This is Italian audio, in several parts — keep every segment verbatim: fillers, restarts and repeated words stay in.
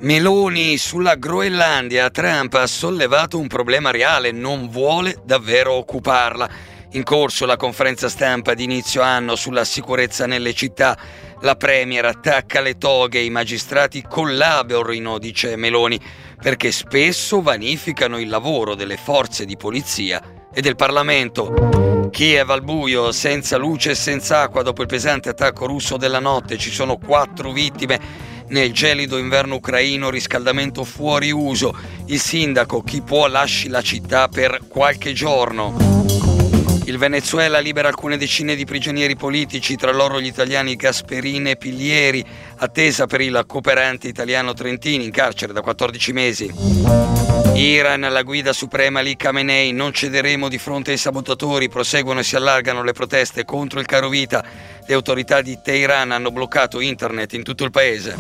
Meloni sulla Groenlandia. Trump ha sollevato un problema reale, non vuole davvero occuparla. In corso la conferenza stampa di inizio anno sulla sicurezza nelle città. La premier attacca le toghe, i magistrati collaborino, dice Meloni, perché spesso vanificano il lavoro delle forze di polizia e del Parlamento. Kiev al buio, senza luce e senza acqua dopo il pesante attacco russo della notte. Ci sono quattro vittime nel gelido inverno ucraino, riscaldamento fuori uso. Il sindaco, chi può lasci la città per qualche giorno. Il Venezuela libera alcune decine di prigionieri politici, tra loro gli italiani Gasperini e Piglieri, attesa per il cooperante italiano Trentini in carcere da quattordici mesi. Iran, la guida suprema Ali Khamenei, non cederemo di fronte ai sabotatori, proseguono e si allargano le proteste contro il carovita. Le autorità di Teheran hanno bloccato internet in tutto il paese.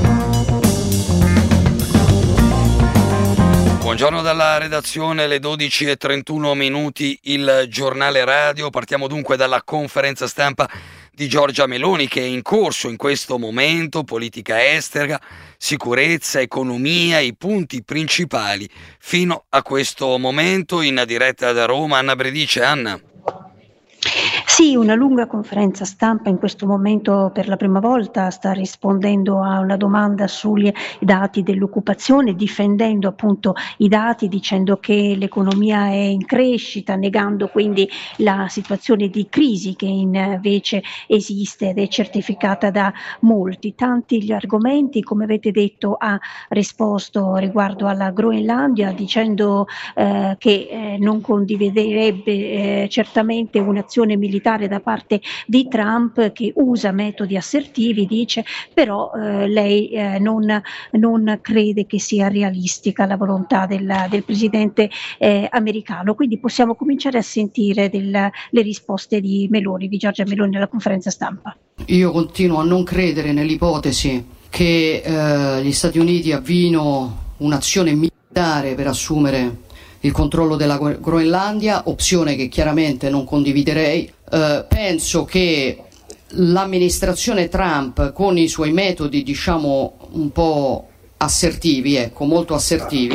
Buongiorno dalla redazione, le dodici e trentuno minuti, il giornale radio. Partiamo dunque dalla conferenza stampa di Giorgia Meloni, che è in corso in questo momento. Politica estera, sicurezza, economia, i punti principali fino a questo momento. In diretta da Roma, Anna Bredice. Anna. Sì, una lunga conferenza stampa in questo momento per la prima volta sta rispondendo a una domanda sui dati dell'occupazione, difendendo appunto i dati, dicendo che l'economia è in crescita, negando quindi la situazione di crisi che invece esiste ed è certificata da molti. Tanti gli argomenti, come avete detto, ha risposto riguardo alla Groenlandia, dicendo eh, che eh, non condividerebbe eh, certamente un'azione militare da parte di Trump, che usa metodi assertivi, dice, però eh, lei eh, non, non crede che sia realistica la volontà del, del presidente eh, americano. Quindi possiamo cominciare a sentire del, le risposte di Meloni, di Giorgia Meloni alla conferenza stampa. Io continuo a non credere nell'ipotesi che eh, gli Stati Uniti avviino un'azione militare per assumere il controllo della Groenlandia, opzione che chiaramente non condividerei. Uh, penso che l'amministrazione Trump, con i suoi metodi diciamo un po' assertivi, ecco, molto assertivi,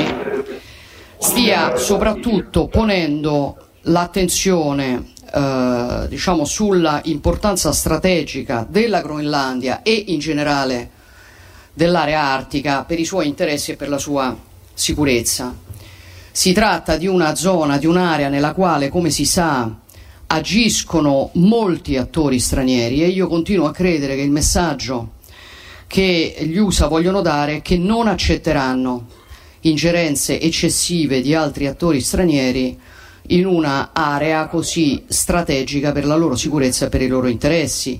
stia soprattutto ponendo l'attenzione uh, diciamo sulla importanza strategica della Groenlandia e in generale dell'area artica per i suoi interessi e per la sua sicurezza. Si tratta di una zona, di un'area nella quale, come si sa, agiscono molti attori stranieri, e io continuo a credere che il messaggio che gli U S A vogliono dare è che non accetteranno ingerenze eccessive di altri attori stranieri in una area così strategica per la loro sicurezza e per i loro interessi.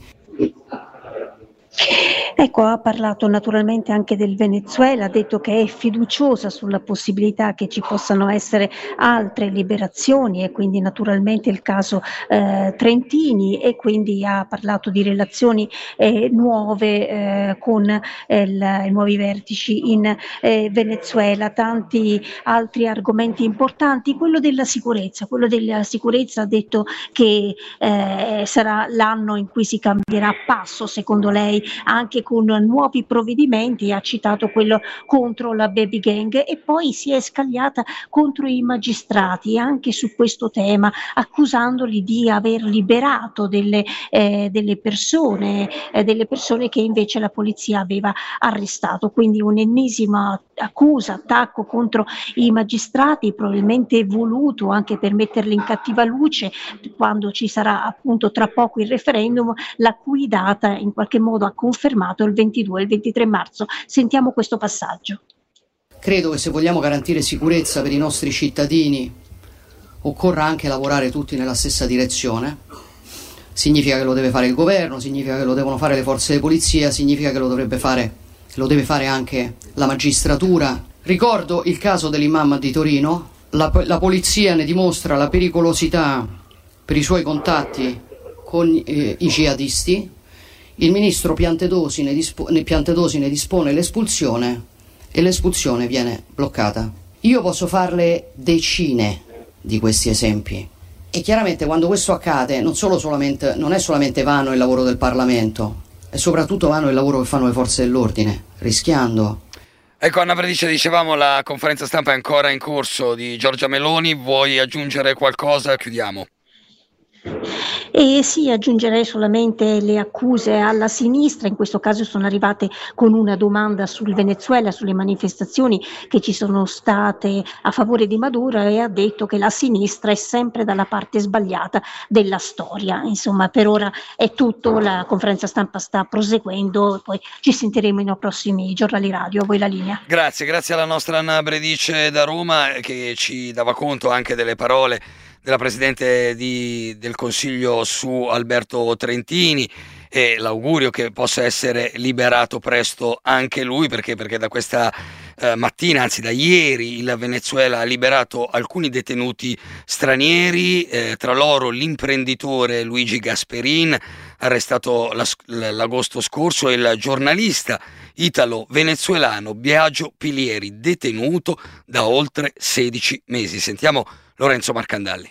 Ecco, ha parlato naturalmente anche del Venezuela, ha detto che è fiduciosa sulla possibilità che ci possano essere altre liberazioni, e quindi naturalmente il caso eh, Trentini, e quindi ha parlato di relazioni eh, nuove eh, con eh, il, i nuovi vertici in eh, Venezuela. Tanti altri argomenti importanti, quello della sicurezza, quello della sicurezza ha detto che eh, sarà l'anno in cui si cambierà passo, secondo lei, anche con nuovi provvedimenti. Ha citato quello contro la baby gang, e poi si è scagliata contro i magistrati anche su questo tema, accusandoli di aver liberato delle, eh, delle persone, eh, delle persone che invece la polizia aveva arrestato. Quindi un'ennesima accusa, attacco contro i magistrati, probabilmente voluto anche per metterli in cattiva luce quando ci sarà appunto tra poco il referendum, la cui data in qualche modo ha confermato il ventidue e il ventitré marzo. Sentiamo questo passaggio. Credo che se vogliamo garantire sicurezza per i nostri cittadini occorra anche lavorare tutti nella stessa direzione. Significa che lo deve fare il governo, significa che lo devono fare le forze di polizia, significa che lo dovrebbe fare, lo deve fare anche la magistratura. Ricordo il caso dell'imam di Torino, la, la polizia ne dimostra la pericolosità per i suoi contatti con eh, i jihadisti. Il ministro Piantedosi ne, dispo- Piantedosi ne dispone l'espulsione, e l'espulsione viene bloccata. Io posso farle decine di questi esempi, e chiaramente quando questo accade non, solo solamente, non è solamente vano il lavoro del Parlamento, è soprattutto vano il lavoro che fanno le forze dell'ordine, rischiando Ecco, Anna Bredice, dicevamo la conferenza stampa è ancora in corso di Giorgia Meloni, vuoi aggiungere qualcosa? Chiudiamo. E sì, aggiungerei solamente le accuse alla sinistra, in questo caso sono arrivate con una domanda sul Venezuela, sulle manifestazioni che ci sono state a favore di Maduro, e ha detto che la sinistra è sempre dalla parte sbagliata della storia. Insomma, per ora è tutto, la conferenza stampa sta proseguendo, poi ci sentiremo nei prossimi giornali radio. A voi la linea. Grazie, grazie alla nostra Anna Bredice da Roma, che ci dava conto anche delle parole della Presidente di, del Consiglio su Alberto Trentini, e l'augurio che possa essere liberato presto anche lui, perché, perché da questa eh, mattina, anzi da ieri, il Venezuela ha liberato alcuni detenuti stranieri, eh, tra loro l'imprenditore Luigi Gasperin, arrestato l'agosto scorso, e il giornalista italo-venezuelano Biagio Pilieri, detenuto da oltre sedici mesi. Sentiamo Lorenzo Marcandalli.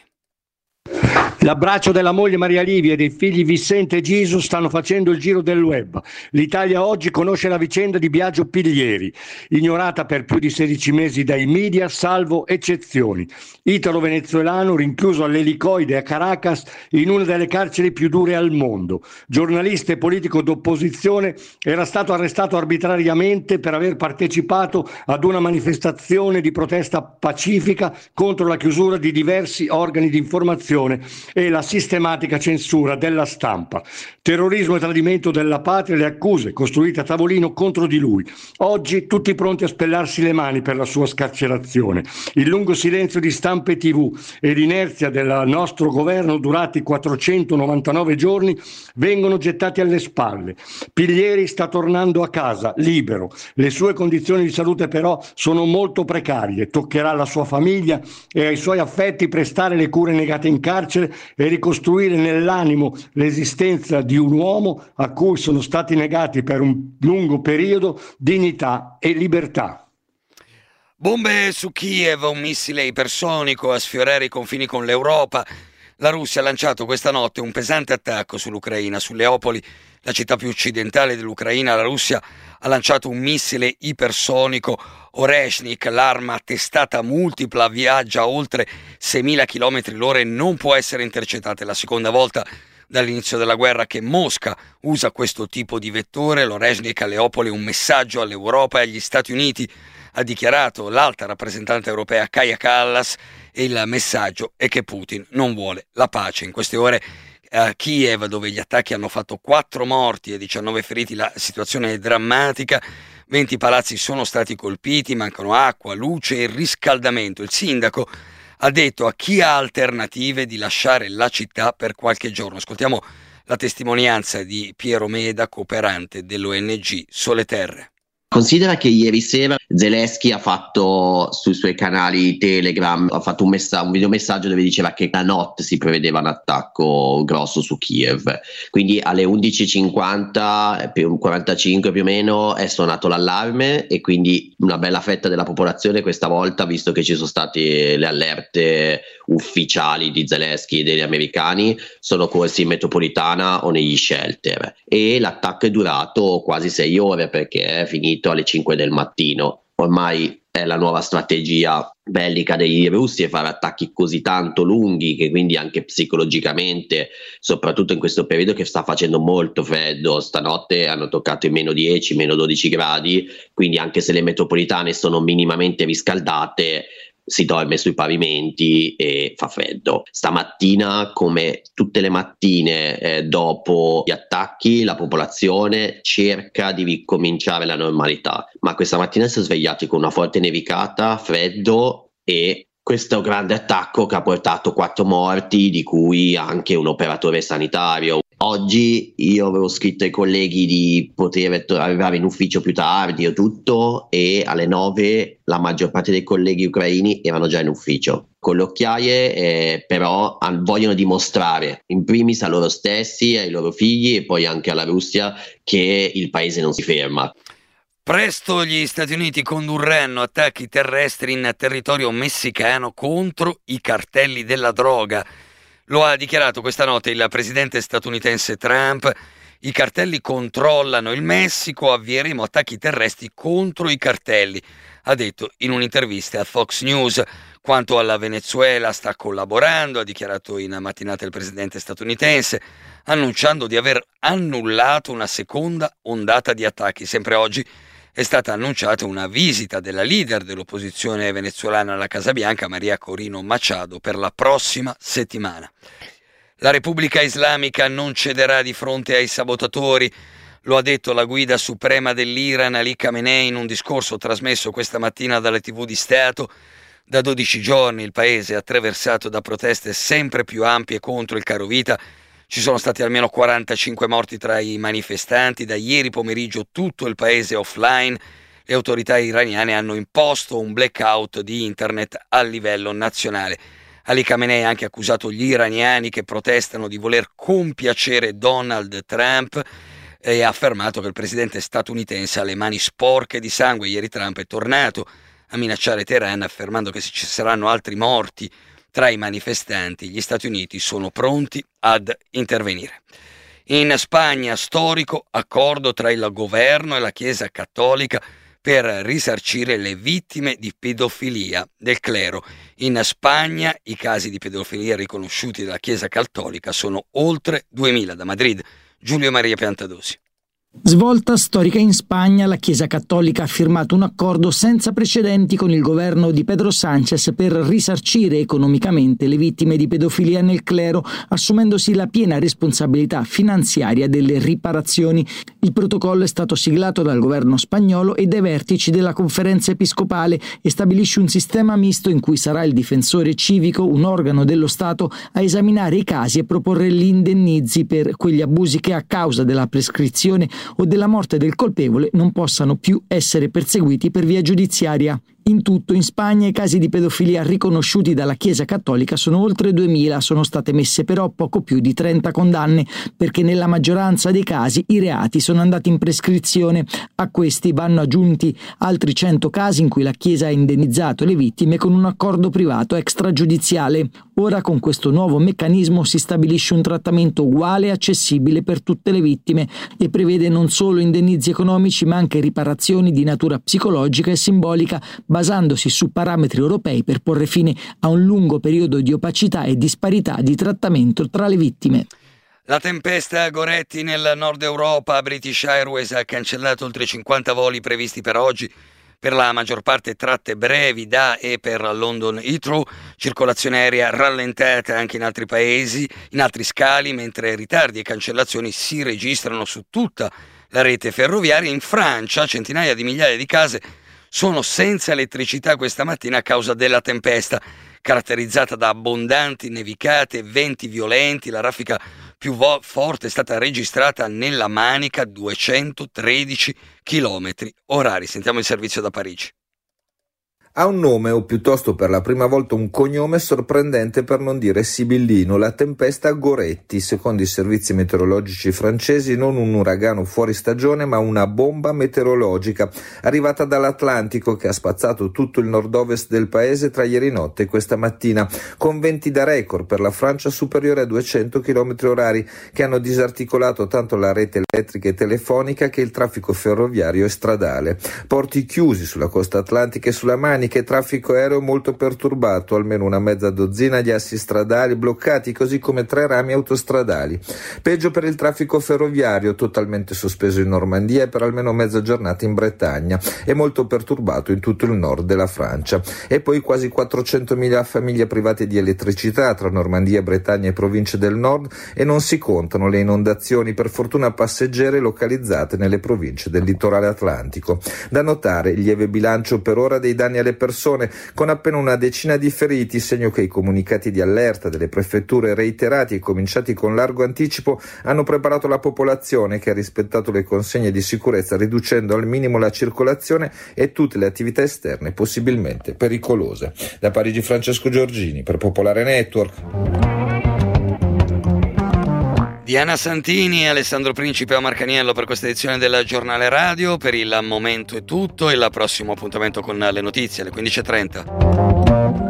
L'abbraccio della moglie Maria Livia e dei figli Vicente e Gisu stanno facendo il giro del web. L'Italia oggi conosce la vicenda di Biagio Pilieri, ignorata per più di sedici mesi dai media, salvo eccezioni. Italo-venezuelano rinchiuso all'elicoide a Caracas, in una delle carceri più dure al mondo. Giornalista e politico d'opposizione, era stato arrestato arbitrariamente per aver partecipato ad una manifestazione di protesta pacifica contro la chiusura di diversi organi di informazione e la sistematica censura della stampa. Terrorismo e tradimento della patria, le accuse costruite a tavolino contro di lui. Oggi tutti pronti a spellarsi le mani per la sua scarcerazione. Il lungo silenzio di stampa e tivù e l'inerzia del nostro governo durati quattrocentonovantanove giorni vengono gettati alle spalle. Pilieri sta tornando a casa, libero. Le sue condizioni di salute però sono molto precarie. Toccherà alla sua famiglia e ai suoi affetti prestare le cure negate in carcere e ricostruire nell'animo l'esistenza di un uomo a cui sono stati negati per un lungo periodo dignità e libertà. Bombe su Kiev, un missile ipersonico a sfiorare i confini con l'Europa. La Russia ha lanciato questa notte un pesante attacco sull'Ucraina, su Leopoli, la città più occidentale dell'Ucraina. La Russia ha lanciato un missile ipersonico Oreshnik, l'arma a testata multipla, viaggia a oltre seimila chilometri l'ora e non può essere intercettata. È la seconda volta dall'inizio della guerra che Mosca usa questo tipo di vettore. L'Oreshnik a Leopoli è un messaggio all'Europa e agli Stati Uniti, ha dichiarato l'alta rappresentante europea Kaja Kallas, e il messaggio è che Putin non vuole la pace. In queste ore a Kiev, dove gli attacchi hanno fatto quattro morti e diciannove feriti, la situazione è drammatica. venti palazzi sono stati colpiti, mancano acqua, luce e riscaldamento. Il sindaco ha detto a chi ha alternative di lasciare la città per qualche giorno. Ascoltiamo la testimonianza di Piero Meda, cooperante dell'O N G Sole Terre. Considera che ieri sera Zelensky ha fatto sui suoi canali Telegram, ha fatto un, messa- un videomessaggio dove diceva che la notte si prevedeva un attacco grosso su Kiev. Quindi alle undici e cinquanta, più quarantacinque più o meno, è suonato l'allarme, e quindi una bella fetta della popolazione questa volta, visto che ci sono state le allerte ufficiali di Zelensky e degli americani, sono corsi in metropolitana o negli shelter, e l'attacco è durato quasi sei ore perché è finito alle cinque del mattino. Ormai è la nuova strategia bellica dei russi, fare attacchi così tanto lunghi, che quindi anche psicologicamente, soprattutto in questo periodo che sta facendo molto freddo, stanotte hanno toccato i meno dieci, meno dodici gradi, quindi anche se le metropolitane sono minimamente riscaldate, si dorme sui pavimenti e fa freddo. Stamattina, come tutte le mattine eh, dopo gli attacchi, la popolazione cerca di ricominciare la normalità, ma questa mattina si è svegliati con una forte nevicata, freddo e questo grande attacco che ha portato quattro morti, di cui anche un operatore sanitario. Oggi io avevo scritto ai colleghi di poter arrivare in ufficio più tardi o tutto, e alle nove la maggior parte dei colleghi ucraini erano già in ufficio con le occhiaie, eh, però an- vogliono dimostrare in primis a loro stessi, ai loro figli e poi anche alla Russia che il paese non si ferma. Presto gli Stati Uniti condurranno attacchi terrestri in territorio messicano contro i cartelli della droga. Lo ha dichiarato questa notte il presidente statunitense Trump I cartelli controllano il Messico, avvieremo attacchi terrestri contro i cartelli, ha detto in un'intervista a Fox News. Quanto alla Venezuela sta collaborando, ha dichiarato in mattinata il presidente statunitense, annunciando di aver annullato una seconda ondata di attacchi. Sempre oggi è stata annunciata una visita della leader dell'opposizione venezuelana alla Casa Bianca, Maria Corina Machado, per la prossima settimana. La Repubblica Islamica non cederà di fronte ai sabotatori, lo ha detto la guida suprema dell'Iran Ali Khamenei in un discorso trasmesso questa mattina dalle tivù di Stato. Da dodici giorni il paese è attraversato da proteste sempre più ampie contro il caro vita. Ci sono stati almeno quarantacinque morti tra i manifestanti. Da ieri pomeriggio tutto il paese è offline. Le autorità iraniane hanno imposto un blackout di internet a livello nazionale. Ali Khamenei ha anche accusato gli iraniani che protestano di voler compiacere Donald Trump e ha affermato che il presidente statunitense ha le mani sporche di sangue. Ieri Trump è tornato a minacciare Teheran, affermando che se ci saranno altri morti tra i manifestanti, gli Stati Uniti sono pronti ad intervenire. In Spagna, storico accordo tra il governo e la Chiesa Cattolica per risarcire le vittime di pedofilia del clero. In Spagna i casi di pedofilia riconosciuti dalla Chiesa Cattolica sono oltre duemila. Da Madrid, Giulio Maria Piantadosi. Svolta storica in Spagna, la Chiesa Cattolica ha firmato un accordo senza precedenti con il governo di Pedro Sánchez per risarcire economicamente le vittime di pedofilia nel clero, assumendosi la piena responsabilità finanziaria delle riparazioni. Il protocollo è stato siglato dal governo spagnolo e dai vertici della Conferenza Episcopale e stabilisce un sistema misto in cui sarà il difensore civico, un organo dello Stato, a esaminare i casi e proporre gli indennizi per quegli abusi che a causa della prescrizione o della morte del colpevole non possano più essere perseguiti per via giudiziaria. In tutto, in Spagna, i casi di pedofilia riconosciuti dalla Chiesa Cattolica sono oltre duemila, sono state messe però poco più di trenta condanne, perché nella maggioranza dei casi i reati sono andati in prescrizione. A questi vanno aggiunti altri cento casi in cui la Chiesa ha indennizzato le vittime con un accordo privato extragiudiziale. Ora, con questo nuovo meccanismo, si stabilisce un trattamento uguale e accessibile per tutte le vittime e prevede non solo indennizi economici ma anche riparazioni di natura psicologica e simbolica, basandosi su parametri europei per porre fine a un lungo periodo di opacità e disparità di trattamento tra le vittime. La tempesta Goretti nel nord Europa. British Airways ha cancellato oltre cinquanta voli previsti per oggi, per la maggior parte tratte brevi da e per London Heathrow. Circolazione aerea rallentata anche in altri paesi, in altri scali, mentre ritardi e cancellazioni si registrano su tutta la rete ferroviaria. In Francia centinaia di migliaia di case sono senza elettricità questa mattina a causa della tempesta, caratterizzata da abbondanti nevicate e venti violenti. La raffica più vo- forte è stata registrata nella Manica, duecentotredici chilometri orari. Sentiamo il servizio da Parigi. Ha un nome, o piuttosto per la prima volta un cognome sorprendente per non dire sibillino: la tempesta Goretti. Secondo i servizi meteorologici francesi non un uragano fuori stagione ma una bomba meteorologica arrivata dall'Atlantico che ha spazzato tutto il nord-ovest del paese tra ieri notte e questa mattina, con venti da record per la Francia superiore a duecento chilometri orari che hanno disarticolato tanto la rete elettrica e telefonica che il traffico ferroviario e stradale. Porti chiusi sulla costa atlantica e sulla Manica, che traffico aereo molto perturbato, almeno una mezza dozzina di assi stradali bloccati, così come tre rami autostradali. Peggio per il traffico ferroviario, totalmente sospeso in Normandia e per almeno mezza giornata in Bretagna, e molto perturbato in tutto il nord della Francia. E poi quasi quattrocentomila famiglie private di elettricità tra Normandia, Bretagna e province del nord, e non si contano le inondazioni, per fortuna passeggere, localizzate nelle province del litorale atlantico. Da notare il lieve bilancio per ora dei danni alle persone, con appena una decina di feriti, segno che i comunicati di allerta delle prefetture reiterati e cominciati con largo anticipo hanno preparato la popolazione, che ha rispettato le consegne di sicurezza riducendo al minimo la circolazione e tutte le attività esterne possibilmente pericolose. Da Parigi, Francesco Giorgini per Popolare Network. Diana Santini e Alessandro Principe a Marcaniello per questa edizione del Giornale Radio. Per il momento è tutto, e il prossimo appuntamento con le notizie alle quindici e trenta.